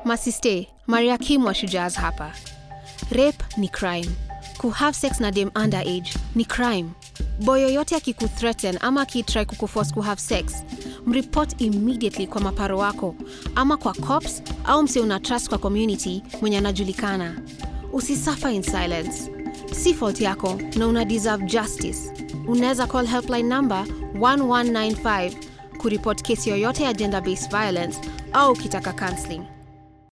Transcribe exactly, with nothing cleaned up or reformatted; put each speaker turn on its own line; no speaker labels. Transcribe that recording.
Masiste, Maria Kim wa Shujaz hapa. Rape ni crime. Kuhave sex na dem underage ni crime. Boy yoyote akikuthreaten ama akitry kukuforce kuhave sex, mreport immediately kwa maparo wako ama kwa cops au mse una trust kwa community mwenye anajulikana. Usisuffer in silence. Si fault yako na una deserve justice. Unaweza call helpline number one one nine five kureport kesi yoyote ya gender-based violence au kitaka counseling.